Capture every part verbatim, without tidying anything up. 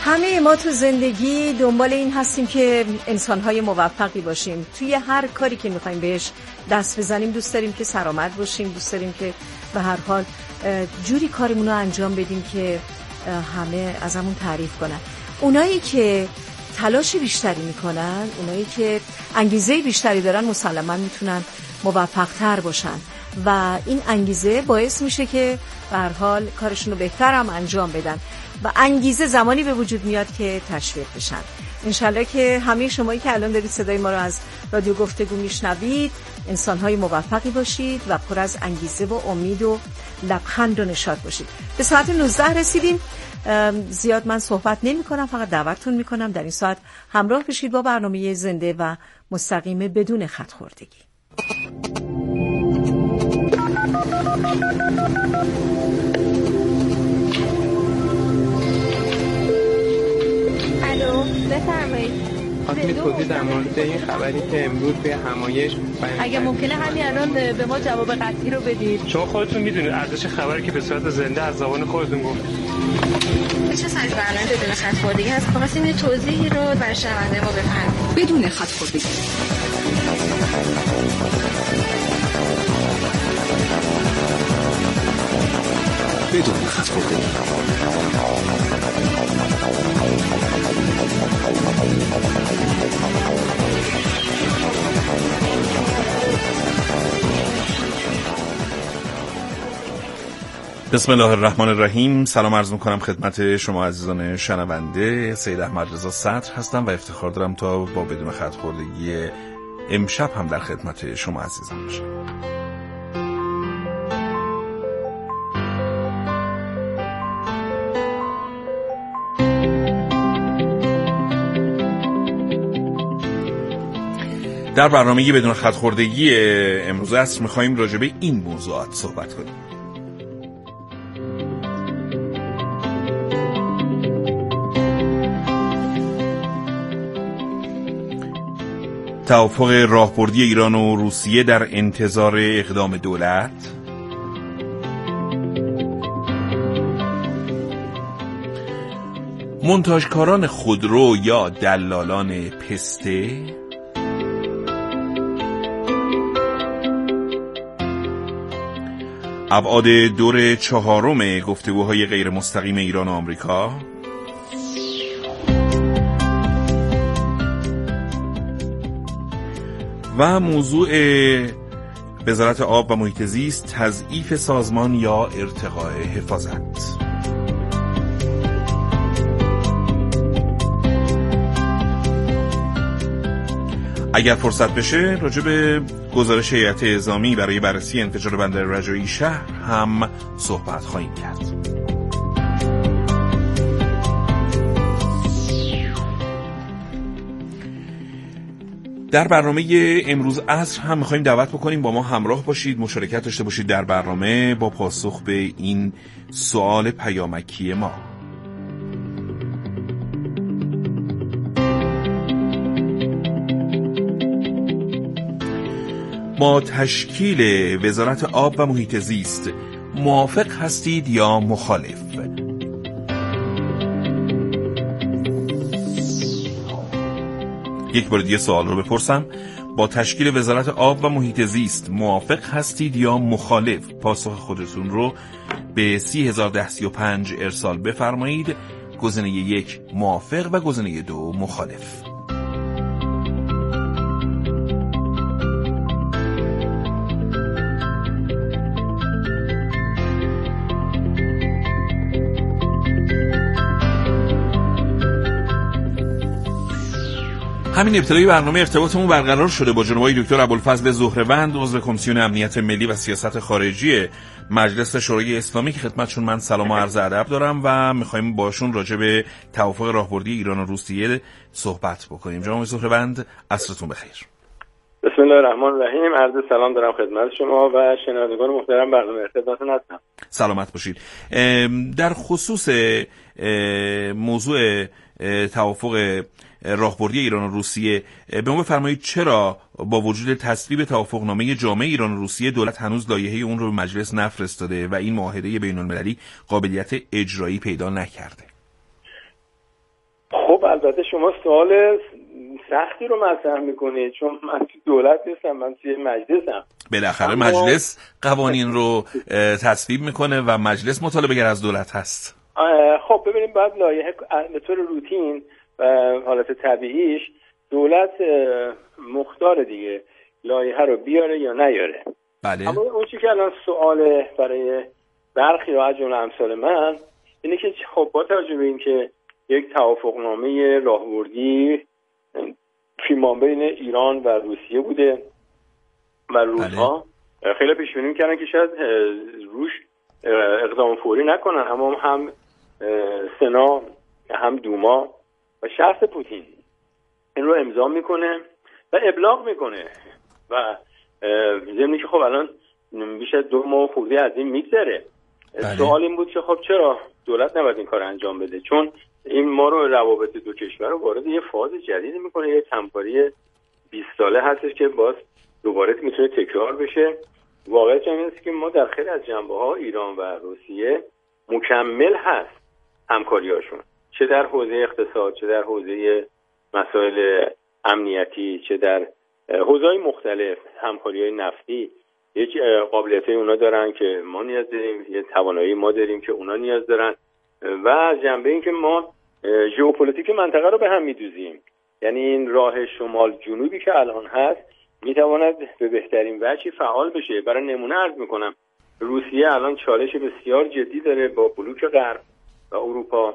همه ما تو زندگی دنبال این هستیم که انسان‌های موفقی باشیم. توی هر کاری که می‌خوایم بهش دست بزنیم دوست داریم که سرآمد باشیم، دوست داریم که به هر حال جوری کارمون رو انجام بدیم که همه ازمون تعریف کنن. اونایی که تلاش بیشتری میکنن، اونایی که انگیزه بیشتری دارن مسلماً میتونن موفق‌تر باشن و این انگیزه باعث میشه که به هر حال کارشون رو بهتر هم انجام بدن و انگیزه زمانی به وجود میاد که تشویق بشن. انشالله که همه شمایی که الان دارید صدای ما رو از رادیو گفتگو میشنوید انسان‌های موفقی باشید و پر از انگیزه و امید و لبخند و نشاط باشید. به ساعت نوزده رسیدیم. زیاد من صحبت نمی کنم، فقط دعوتتون می کنم در این ساعت همراه بشید با برنامه زنده و مستقیم بدون خط خوردگی. الو، بفرمایید. خواستم توضیح در مورد این خبری که امروز به همایش اگه ممکنه همین الان به ما جواب قطعی رو بدید. شما خودتون میدونید ارزش خبری که به صورت زنده از زبان خودتون گفت. چه سری برنامه بدون خط خوردگی هست؟ خواستیم یه توضیحی رو برای شنونده ما بفرمایید. بدون خط خوردگی. بدون خط خوردگی. بسم الله الرحمن الرحیم. سلام عرض میکنم خدمت شما عزیزان شنونده. سید احمد رضا صدر هستم و افتخار دارم تا با بدون خط خوردگی امشب هم در خدمت شما عزیزان باشم. در برنامه بدون خط خوردگی امروز است میخواییم راجع به این موضوعات صحبت کنیم. توافق راهبردی ایران و روسیه در انتظار اقدام دولت، مونتاژکاران خودرو یا دلالان پسته، ابعاد دور چهارم گفتگوهای غیر مستقیم ایران و آمریکا، و موضوع وزارت آب و محیط زیست تضعیف سازمان یا ارتقاء حفاظت. اگر فرصت بشه راجع به گزارش هیئت اعزامی برای بررسی انفجار بندر رجایی شهر هم صحبت خواهیم کرد. در برنامه امروز عصر هم میخواییم دعوت بکنیم با ما همراه باشید، مشارکت داشته باشید در برنامه با پاسخ به این سوال پیامکی ما. با تشکیل وزارت آب و محیط زیست موافق هستید یا مخالف؟ یک بار دیگه سوال رو بپرسم. با تشکیل وزارت آب و محیط زیست موافق هستید یا مخالف؟ پاسخ خودتون رو به سی هزار ده سی و پنج ارسال بفرمایید. گزینه یک موافق و گزینه دو مخالف. همین ابتدای برنامه ارتباطمون برقرار شده با جناب آقای دکتر ابوالفضل زهره‌وند، عضو کمیسیون امنیت ملی و سیاست خارجی مجلس شورای اسلامی که خدمتشون من سلام و عرض ادب دارم و می‌خوایم باشون راجع به توافق راهبردی ایران و روسیه صحبت بکنیم. جناب زهره‌وند عصرتون بخیر. بسم الله الرحمن الرحیم. عرض سلام دارم خدمت شما و شنوندگان محترم برنامه ارتباطتون هستم. سلامت باشید. در خصوص موضوع توافق راهبردی ایران و روسیه به ما بفرمایید چرا با وجود تصویب توافقنامه جامع ایران و روسیه دولت هنوز لایحه اون رو به مجلس نفرستاده و این معاهده بین‌المللی قابلیت اجرایی پیدا نکرده؟ خب البته شما سوال سختی رو مطرح میکنید، چون من توی دولت نیستم، من توی مجلسم. بالاخره مجلس قوانین رو تصویب میکنه و مجلس مطالبه گر از دولت هست. خب ببینیم بعد لایحه به طور روتین و حالت طبیعیش دولت مختار دیگه لایحه رو بیاره یا نیاره. بله. اما اون چیزی که الان سوال برای برخی رو از جمله امثال من اینه که خب با توجه به این که یک توافقنامه راهبردی پیمان بین ایران و روسیه بوده و روس‌ها بله. خیلی پیش بینی می‌کردن که شاید روش اقدام فوری نکنن، اما هم سنا هم دوما و شخص پوتین این رو امضا میکنه و ابلاغ میکنه و ضمنی که خب الان بیش از دو ماه خورده از این میگذره. سوال این بود که خب چرا دولت نباید این کار انجام بده، چون این ما رو روابط دو کشور رو وارد یه فاز جدید میکنه، یه همکاری بیست ساله هستش که باز دوباره میتونه تکرار بشه. واقعیت این است که ما در خیلی از جنبه‌ها ایران و روسیه مکمل هست همکاریاشون، چه در حوزه اقتصاد، چه در حوزه مسائل امنیتی، چه در حوزه‌های مختلف، همکاری‌های نفتی. یک قابلیت‌های اونا دارن که ما نیاز داریم، یه توانایی ما داریم که اونا نیاز دارن و جنبه این که ما ژئوپلیتیک منطقه رو به هم می‌دوزیم. یعنی این راه شمال جنوبی که الان هست میتواند به بهترین وجهی فعال بشه. برای نمونه عرض میکنم روسیه الان چالش بسیار جدی داره با بلوک غرب و اروپا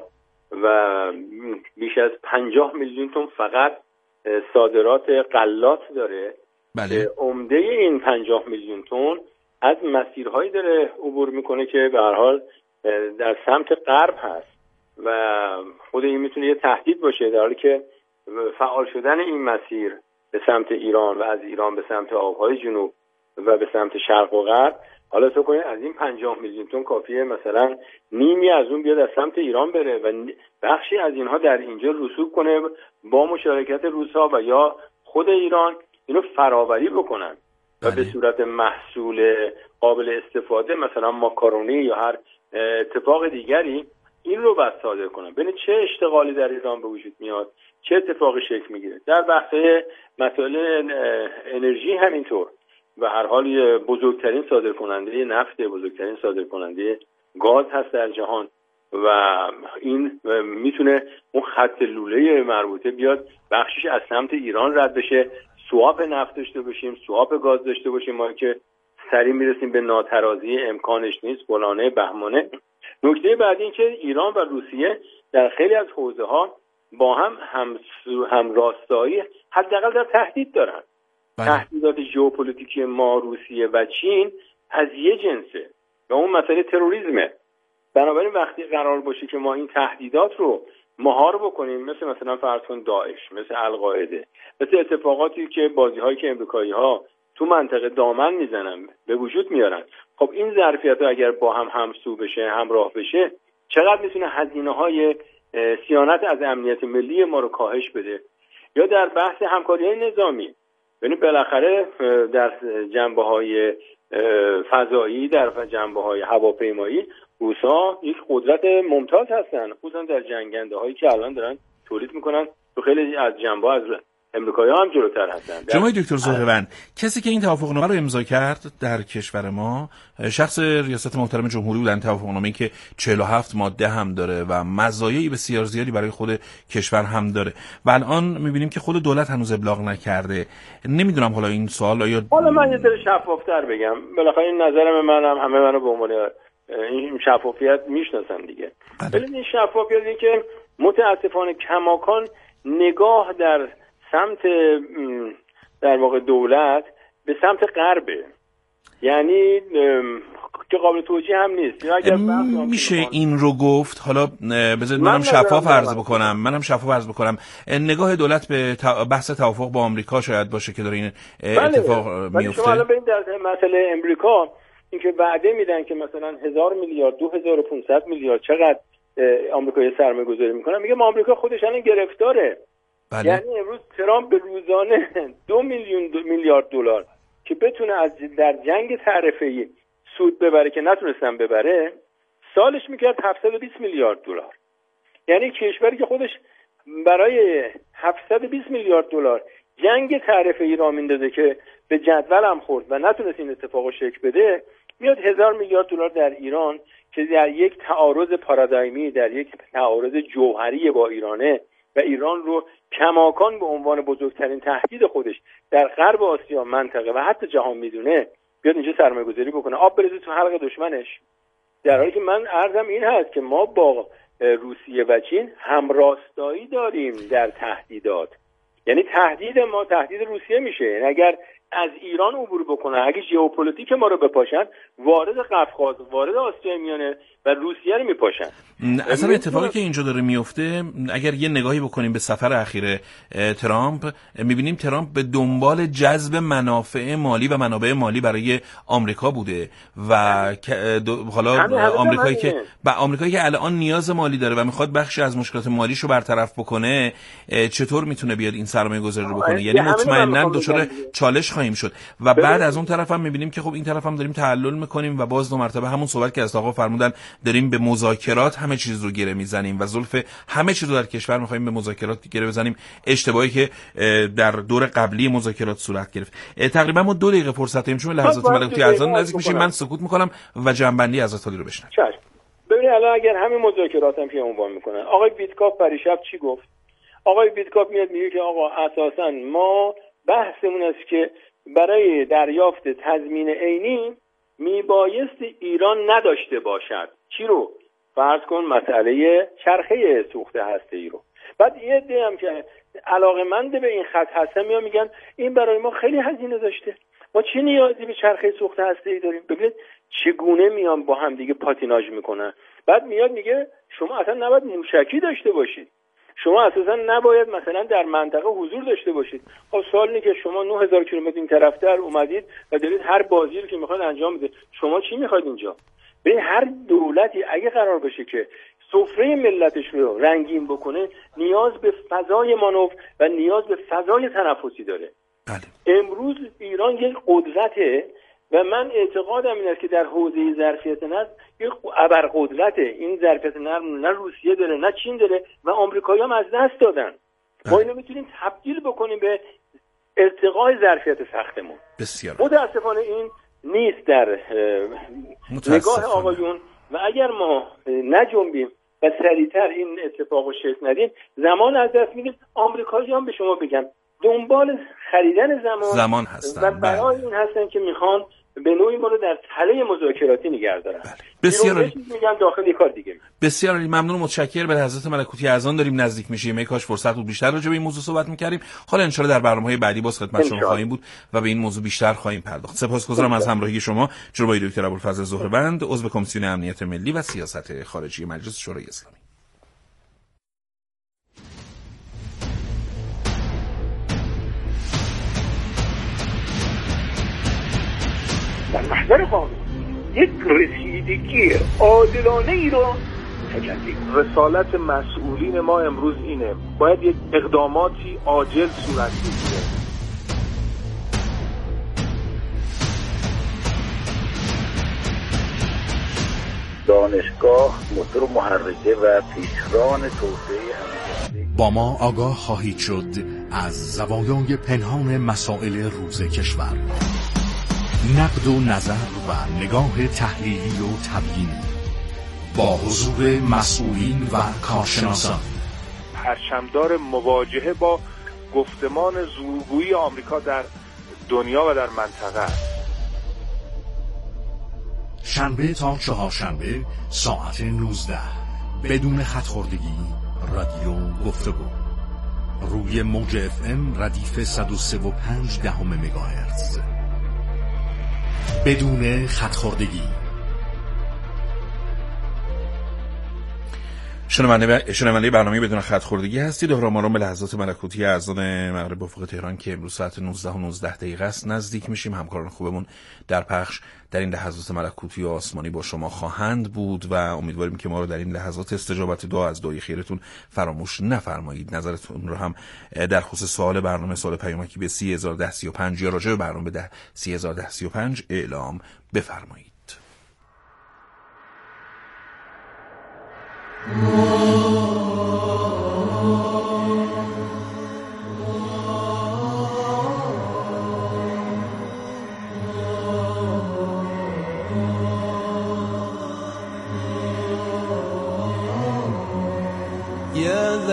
و بیش از پنجاه میلیون تن فقط صادرات غلات داره. بله. عمده این پنجاه میلیون تن از مسیرهایی داره عبور میکنه که به هر حال در سمت غرب هست و خود این میتونه یه تهدید باشه، در حالی که فعال شدن این مسیر به سمت ایران و از ایران به سمت آبهای جنوب و به سمت شرق و غرب، حالا تو کنید از این پنجاه میلیون تن کافیه مثلا نیمی از اون بیاد از سمت ایران بره و بخشی از اینها در اینجا رسوب کنه با مشارکت روس‌ها و یا خود ایران اینو فراوری بکنن و به صورت محصول قابل استفاده مثلا ماکارونی یا هر اتفاق دیگری این رو بس صادر کنن. ببین چه اشتغالی در ایران به وجود میاد، چه اتفاقی شکل میگیره. در بحث مسائل انرژی همینطور و هر حال بزرگترین صادرکننده نفت، بزرگترین صادرکننده گاز هست در جهان و این میتونه اون خط لوله مربوطه بیاد بخشش از سمت ایران رد بشه، سواپ نفت داشته باشیم، سواپ گاز داشته باشیم، ما که سریع میرسیم به ناترازی امکانش نیست فلانه بهمانه. نکته بعدی این که ایران و روسیه در خیلی از حوزه ها با هم هم, هم راستایی حداقل در تهدید دارن. بله. تهدیدات ژئوپلیتیکی ما روسیه و چین از یه جنسه و اون مسئله تروریسمه. بنابراین وقتی قرار باشه که ما این تهدیدات رو مهار بکنیم، مثل مثلا فرض کن داعش، مثل القاعده، مثل اتفاقاتی که بازی‌هایی که امریکایی‌ها تو منطقه دامن میزنن به وجود میارن، خب این ظرفیت‌ها اگر با هم همسو بشه، همراه بشه، چقدر میتونه هزینه‌های صیانت از امنیت ملی ما رو کاهش بده. یا در بحث همکاری‌های نظامی، یعنی بالاخره در جنبه‌های فضایی، در جنبه‌های هواپیمایی روس‌ها یک قدرت ممتاز هستن، خصوصا در جنگنده‌هایی که الان دارن تولید میکنن. تو خیلی از جنبه‌ها از امریکایی‌ها هم جلوتر هستن. جناب دکتر زهروند، کسی که این توافقنامه رو امضا کرد در کشور ما شخص ریاست محترم جمهوری بودن. توافقنامه‌ای که چهل و هفت ماده هم داره و مزایای بسیار زیادی برای خود کشور هم داره و الان می‌بینیم که خود دولت هنوز ابلاغ نکرده. نمیدونم حالا این سوال آیا حالا من یه ذره شفاف‌تر بگم، بالاخره این نظر منم، همه منو به عنوان این شفافیت میشناسن دیگه. ولی این شفافیتی که متاسفانه کماکان نگاه در سمت در واقع دولت به سمت غربه، یعنی که قابل توجیه هم نیست. اگر میشه این رو گفت، حالا بذارید منم شفاف عرض بکنم منم شفاف عرض بکنم نگاه دولت به بحث توافق با آمریکا شاید باشه که داره این اتفاق بله. میفته. شما الان ببین در مسئله امریکا اینکه وعده میدن که مثلا هزار میلیارد دو هزار و پانصد میلیارد چقدر آمریکا سرمایه گذاری میکنه، میگه ما آمریکا خودش الان گرفتاره. بله. یعنی امروز ترامپ به روزانه دو میلیون دو میلیارد دلار که بتونه از در جنگ تعرفه‌ای سود ببره که نتونستن ببره، سالش میکرد هفتصد و بیست میلیارد دلار. یعنی کشوری که خودش برای هفتصد و بیست میلیارد دلار جنگ تعرفه ای را میندازه که به جدول هم خورد و نتونست این اتفاق شکل بده، میاد هزار میلیارد دلار در ایران که در یک تعارض پارادایمی، در یک تعارض جوهری با ایرانه و ایران رو کماکان به عنوان بزرگترین تهدید خودش در غرب آسیا، منطقه و حتی جهان میدونه، بیاد اینجا سرمایه گذاری بکنه، آب بریزه تو حلق دشمنش. در حالی که من عرضم این هست که ما با روسیه و چین همراستایی داریم در تهدیدات. یعنی تهدید ما تهدید روسیه میشه، یعنی اگر از ایران عبور بکنه، اگه ژئوپلیتیک ما رو بپاشن، وارد قفقاز، وارد آسیای میانه و روسیه رو میپاشن. اصلا اتفاقی که اینجا داره میفته، اگر یه نگاهی بکنیم به سفر اخیر ترامپ، میبینیم ترامپ به دنبال جذب منافع مالی و منابع مالی برای آمریکا بوده و حالا آمریکایی که با آمریکایی که الان نیاز مالی داره و میخواد بخشی از مشکلات مالیشو برطرف بکنه، چطور میتونه بیاد این سرمایه گذاری رو بکنه؟ یعنی مطمئناً دچار چالش خواهیم شد. و بعد از اون طرف هم میبینیم که خب این طرف هم داریم تعلل میکنیم و باز دو مرتبه همون صحبت که از آقا فرمودن، داریم به مذاکرات همه چیز رو گره میزنیم و زلف همه چیز رو در کشور میخوایم به مذاکرات گره بزنیم، اشتباهی که در دور قبلی مذاکرات صورت گرفت. تقریبا ما دو دقیقه فرصت داریم، چون لحظات ملکوتی ارزان نزدیک میشیم. من سکوت میکنم و جنبندی از علی رو بشنویم. چشم. ببینید الان اگر همین مذاکرات هم که عنوان میکنن، آقای ویتکاف پریشب چی گفت؟ آقای ویتکاف میاد میگه که آقا اساسا ما بحثمون است که برای دریافت تضمین عینی میبایست ایران نداشته باشد. چی رو؟ فرض کن مسئله چرخه سوخت هسته‌ای رو. بعد یه عده هم که علاقه‌مند به این خط هستن میان میگن این برای ما خیلی هزینه داشته، ما چه نیازی به چرخه سوخت هسته‌ای داریم؟ ببینید چگونه میان با هم دیگه پاتیناژ میکنن. بعد میاد میگه شما اصلا نباید موشکی داشته باشید، شما اساسا نباید مثلا در منطقه حضور داشته باشید. خب سوال اینه که شما نه هزار کیلومتر این طرفتر اومدید و دارید هر بازی رو که میخواید انجام بدید، شما چی میخواید اینجا؟ به هر دولتی اگه قرار بشه که سفره ملتش رو رنگین بکنه، نیاز به فضای مانور و نیاز به فضای تنفسی داره. بله. امروز ایران یک قدرته و من اعتقادم این است که در حوزه ظرفیت نفت یک ابرقدرته. این ظرفیت نفت نه روسیه داره نه چین داره و آمریکایی‌ها هم از دست دادن. ما اینو میتونیم تبدیل بکنیم به ارتقای ظرفیت ساختمون. بسیار متاسفانه این نیست در نگاه آقایون و اگر ما نجنبیم و سریعتر این اتفاقو شکل ندیم، زمان از دست میدیم. آمریکایی‌ها هم به شما بگم دنبال خریدن زمان, زمان هستن و برای این هستن که میخوان به نوعی ما رو در تله مذاکراتی نگه دارن. بله. بسیار عالی. میگن داخل یک کار دیگه. بسیار عالی، ممنون، متشکرم. به حضرت ملکوتی ارزان داریم نزدیک میشیم. ای کاش فرصت بود بیشتر راجع به این موضوع صحبت می‌کردیم. حالا ان شاءالله در برنامه‌های بعدی باز خدمت شما خواهیم بود و به این موضوع بیشتر خواهیم پرداخت. سپاسگزارم از همراهی شما جناب دکتر ابوالفضل زهره‌وند، عضو کمیسیون امنیت ملی و سیاست خارجی مجلس شورای اسلامی. در محضر قانون یک رسیدگی عادلانه ای رو تجلی. رسالت مسئولین ما امروز اینه، باید یک اقداماتی عاجل صورت بگیره. دانشگاه موتور محرکه و پیشران توسعه همه. با ما آگاه خواهید شد از زوایای پنهان مسائل روز کشور، نقد و نظر و نگاه تحلیلی و تبیینی با حضور مسئولین و کارشناسان. پرچمدار مواجهه با گفتمان زورگویی آمریکا در دنیا و در منطقه است. شنبه تا چهارشنبه ساعت نوزده بدون خط‌خوردگی رادیو گفتگو روی موج اف ام ردیف صد و سه و پنج دهم مگاهرتز بدون خط‌خوردگی. شنونده شنونده برنامه بدون خط‌خوردگی هستید. اهرام به لحظات ملکوتی ارزان مغرب افق تهران که امروز ساعت نوزده و نوزده دقیقه است نزدیک میشیم. همکاران خوبمون در پخش در این لحظات ملکوتی و آسمانی با شما خواهند بود و امیدواریم که ما رو در این لحظات استجابت دعا از دعای خیرتون فراموش نفرمایید. نظرتون رو هم در خصوص سوال برنامه، سوال پیامکی به سی هزار و ده سی و پنج یا راجع به برنامه به سی هزار و ده سی و پنج اعلام بفرمایید.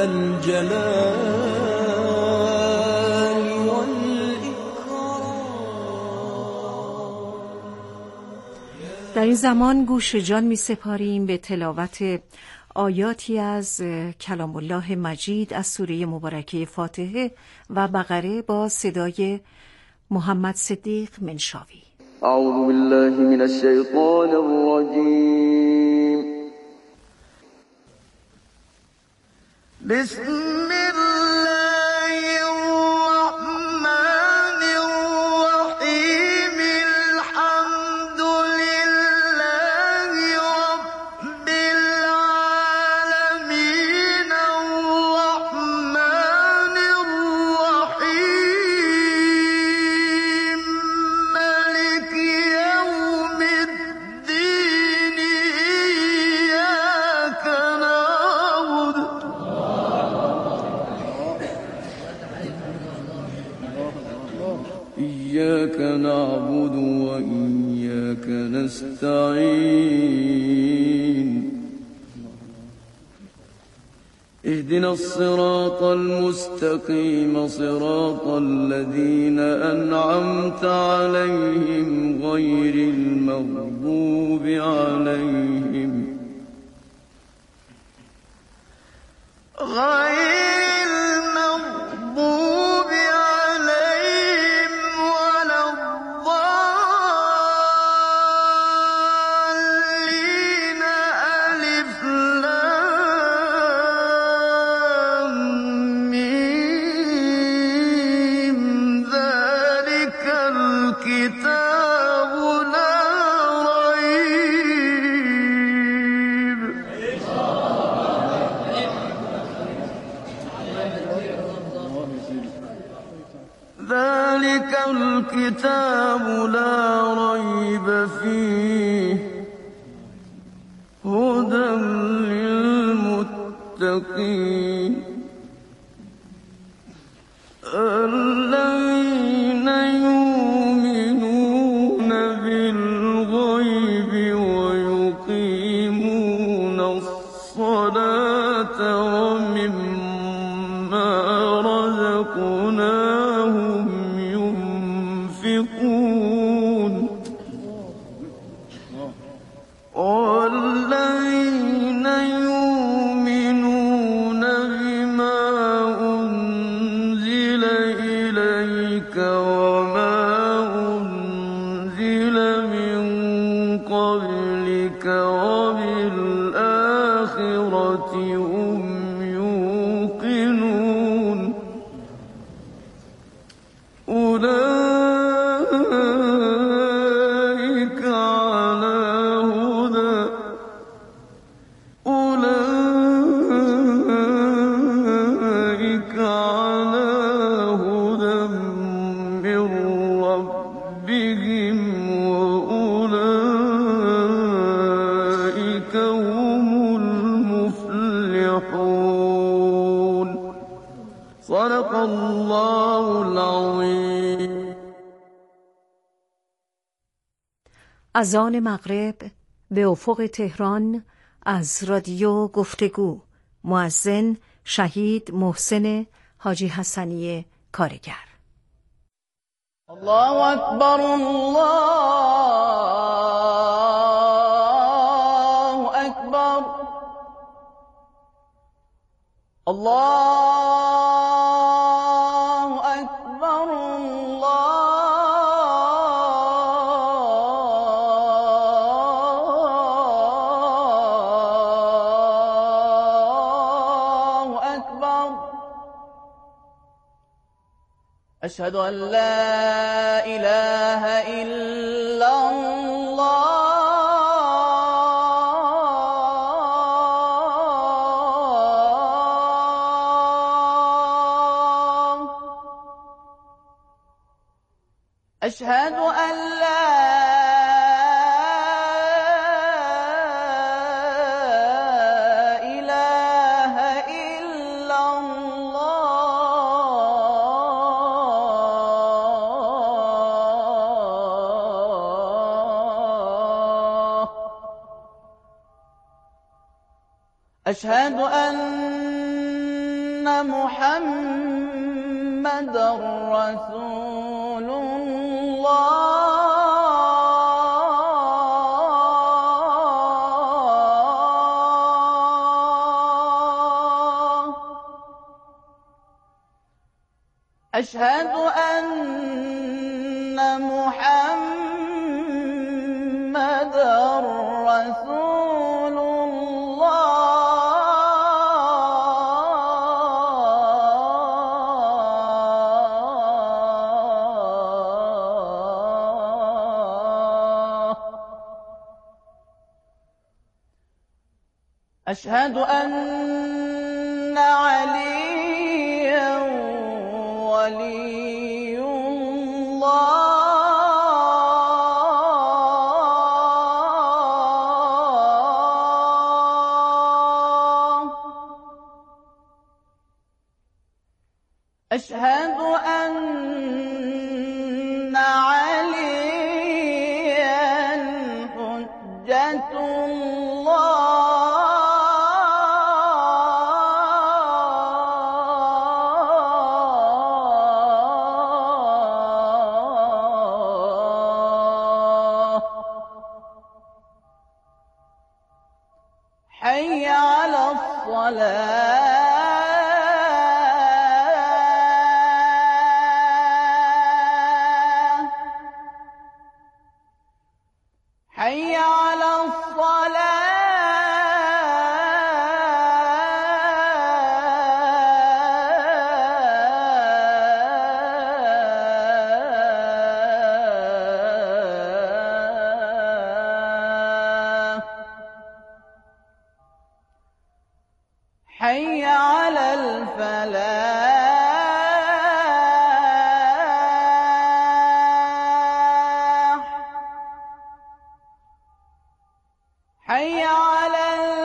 ذا الجلال والإكرام. در این زمان گوش جان می سپاریم به تلاوت آیاتی از کلام الله مجید از سوره مبارکه فاتحه و بقره با صدای محمد صدیق منشاوی. اعوذ بالله من الشیطان الرجیم. بسم الله الرحمن الرحیم. الحمد لله رب العالمین الرحمن الرحیم مالک یوم الدین ایاک نعبد إياك نعبد وإياك نستعين. اهدنا الصراط المستقيم صراط الذين أنعمت عليهم غير المغضوب عليهم غير المغضوب عليهم ولا الضالين. ألف لام ميم. ذلك الكتاب لا ريب. ذلك الكتاب لا ريب فيه هدى للمتقين الذين يؤمنون بالغيب ويقيمون الصلاة ومما رزقناهم ينفقون والذين يؤمنون بما أنزل إليك وما أنزل من قبلك وبالآخرة هم يوقنون. أولئك على هدى أولئك على هدى من ربهم وأولئك هم المفلحون. صدق الله العظيم. اذان مغرب به افق تهران از رادیو گفتگو. مؤذن شهید محسن حاجی حسنی کارگر. الله أكبر الله أكبر الله أكبر الله أكبر. أشهد أن لا إله إلا الله. أشهد أن لا إله إلا الله. أشهد أن محمد رسول الله أشهد أن محمد رسول الله أشهد أن عليا ولي الله أشهد أن عليا حجة الله حي على الصلاة حي على الصلاة حي على الفلاح حي على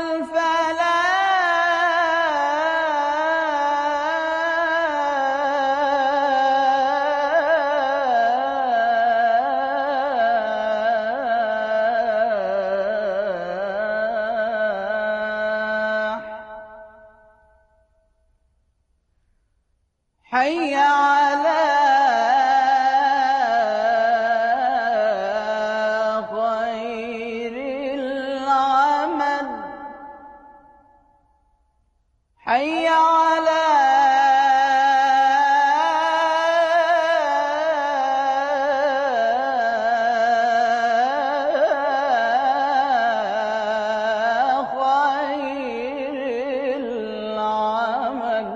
الفلاح حي على خير العمل حي على خير العمل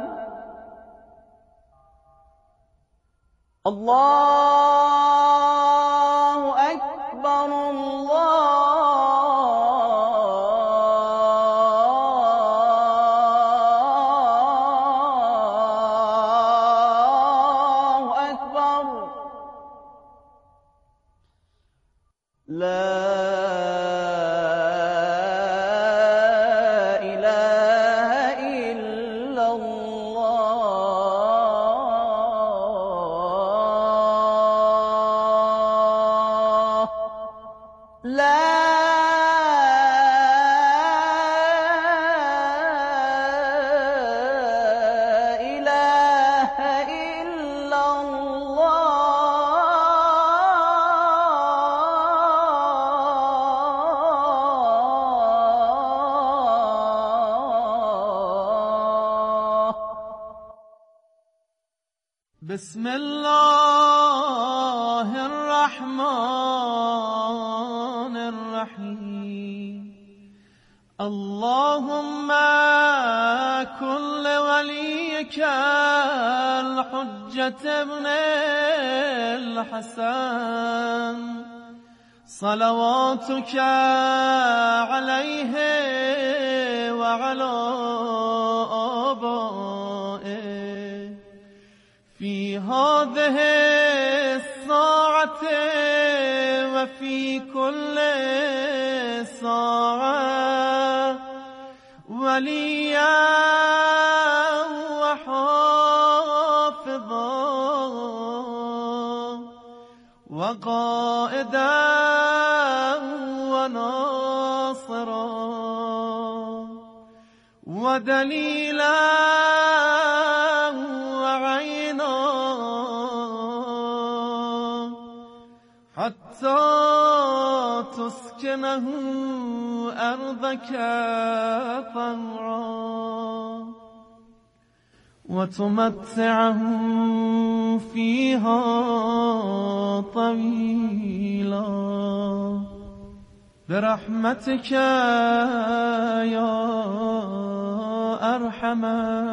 الله أكبر الله أكبر لا إله إلا الله لا إله إلا الله بسم الله الرحمن الرحيم اللهم كن لوليك الحجة ابن الحسن صلواتك عليه وعلى آبائه في هذه الساعة وفي كل ساعة وليا وحافظا وقائدا وناصرا ودليلا وعينا حتى تسكنه أرضك طوعا وتمتعهم فيها طويلا برحمتك يا أرحم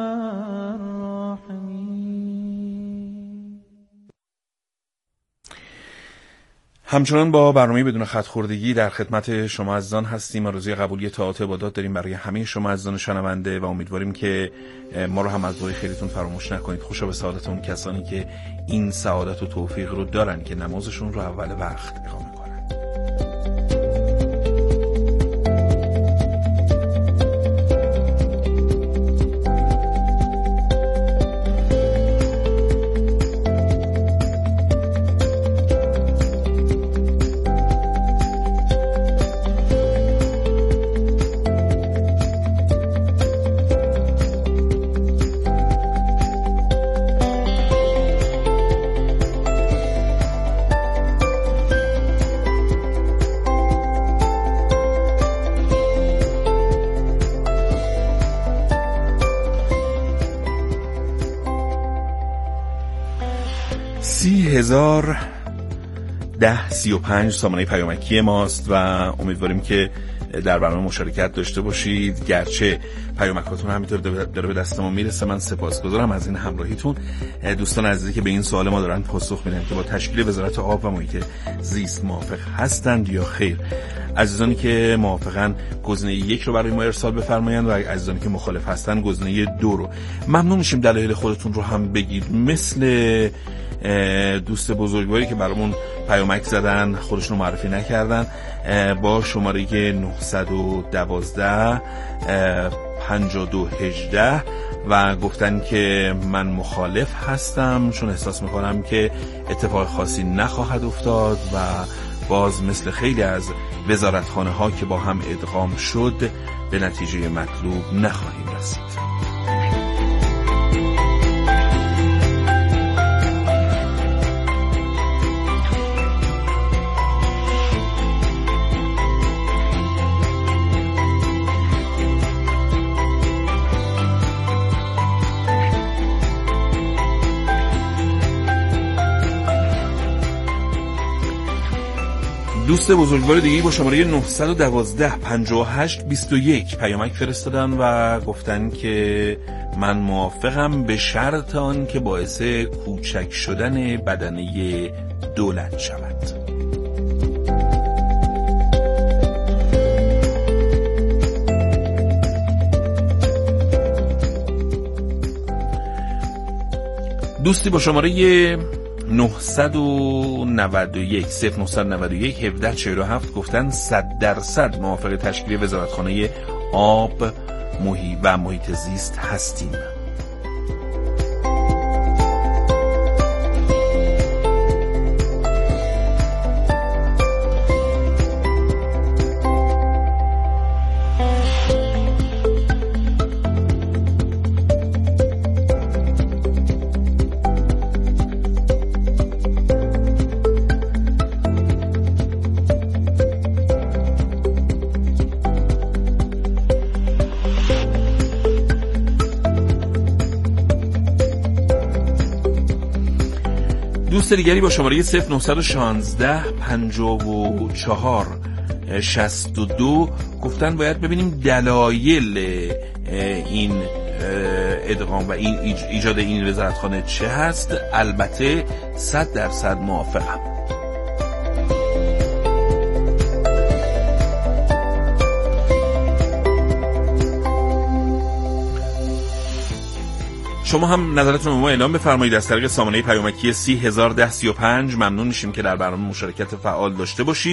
الراحمين. همچنان با برنامه بدون خط خوردگی در خدمت شما عزیزان هستیم. آرزوی قبولی طاعات و عبادات داریم برای همه شما عزیزان شنونده و امیدواریم که ما رو هم از دعای خیرتون فراموش نکنید. خوشا به سعادت اون کسانی که این سعادت و توفیق رو دارن که نمازشون رو اول وقت اقامه کنن. سی هزار ده سی و پنج سامانه پیامکی ماست و امیدواریم که در برنامه مشارکت داشته باشید. گرچه پیامکاتون همینطور داره به دست ما میرسه، من سپاسگزارم از این همراهیتون. دوستان عزیزی که به این سوال ما دارن پاسخ میدن که با تشکیل وزارت آب و محیط زیست موافق هستند یا خیر. عزیزانی که موافقن گزینه یک رو برای ما ارسال بفرمایند و عزیزانی که مخالف هستن گزینه دو رو. ممنون میشیم دلایل خودتون رو هم بگید، مثل دوست بزرگواری که برامون پیامک زدن خودشون رو معرفی نکردن با شماره نهصد و دوازده پنجاه و دو هجده و گفتن که من مخالف هستم چون احساس میکنم که اتفاق خاصی نخواهد افتاد و باز مثل خیلی از وزارتخانه ها که با هم ادغام شد به نتیجه مطلوب نخواهیم رسید. دوست بزرگوار دیگه با شماره نهصد و دوازده پنجاه و هشت بیست و یک پیامک فرستادن و گفتن که من موافقم به شرط آن که باعث کوچک شدن بدنه دولت شود. دوستی با شماره نهصد و نود و یک صفر نهصد و نود و یک هفده چهل و هفت گفتن صد درصد موافق تشکیل وزارتخانه آب محیط و محیط زیست هستیم. دوست دیگری با شماره صفر نهصد و شانزده پنجاه و چهار شصت و دو گفتن باید ببینیم دلایل این ادغام و این ایجاد این وزارتخانه چه هست. البته صد درصد موافقم. شما هم نظرتون رو ما اعلام بفرمایید از طریق سامانه پیامکی سی هزار ده سی و پنج. ممنون میشیم که در برنامه مشارکت فعال داشته باشید.